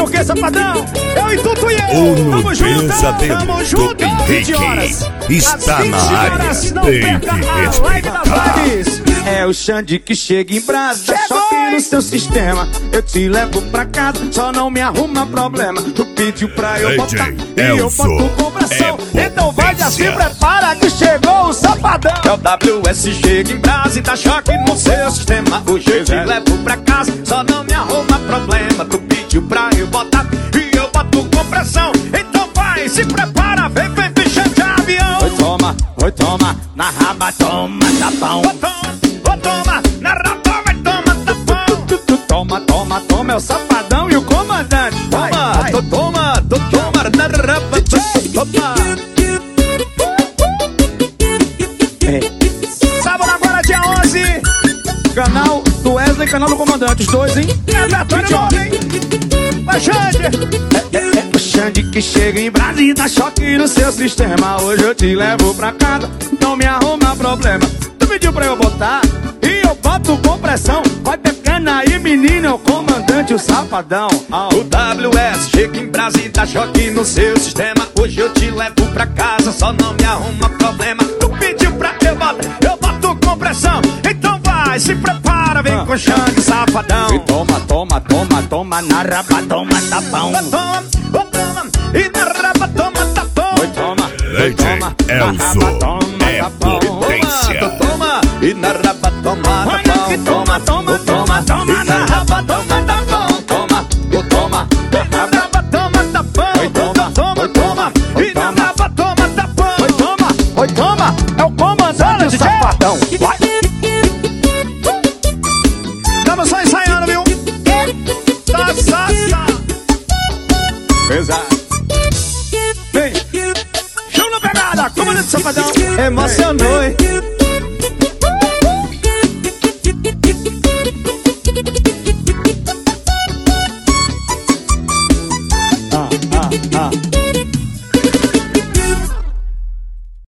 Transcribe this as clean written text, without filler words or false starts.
o que, safadão? Eu e Tutu e eu. Tamo junto, tamo junto. 20 horas. Está na área. Não perca a live das lives. É o Xande que chega em brasa, choque no seu sistema. Eu te levo pra casa, só não me arruma problema. Tu pediu pra eu botar e eu boto com pressão. Então vai, já se prepara que chegou o safadão. É o WS chega em brasa e dá choque no seu sistema. Hoje eu te levo pra casa, só não me arruma problema. Tu pediu pra eu botar e eu boto com pressão. Então vai, se prepara, vem Xande avião. Oi toma, na raba toma tapão. Toma, na raba vai toma tapão. Toma, é o safadão e o comandante. Toma, na raba toma. Sábado agora, dia 11. Canal do Wesley, canal do comandante. Os dois, hein? Aleatório novo, hein? Vai, Xande. É o Xande que chega em Brasília e dá choque no seu sistema. Hoje eu te levo pra casa, não me arruma problema. Tu pediu pra eu botar e eu boto com pressão. Vai pegando aí, menino, é o comandante, o safadão. O WS chega em Brasília e dá choque no seu sistema. Hoje eu te levo pra casa, só não me arruma problema. Tu pediu pra eu boto com pressão. Então vai, se prepara, vem com Xande, safadão. E toma, na raba toma tapão. Toma, e na raba toma tapão. Toma, Elzo, é potência. Toma, e na raba toma tapão. Toma, na raba toma tapão. Toma, na raba toma tapão. Toma, e na raba toma tapão. Toma, é o comandante, o safadão. Vai. Tamo só ensaiando, viu? Tá. Exato. Vem. Show na pegada, comandante safadão. Emocionou, hein?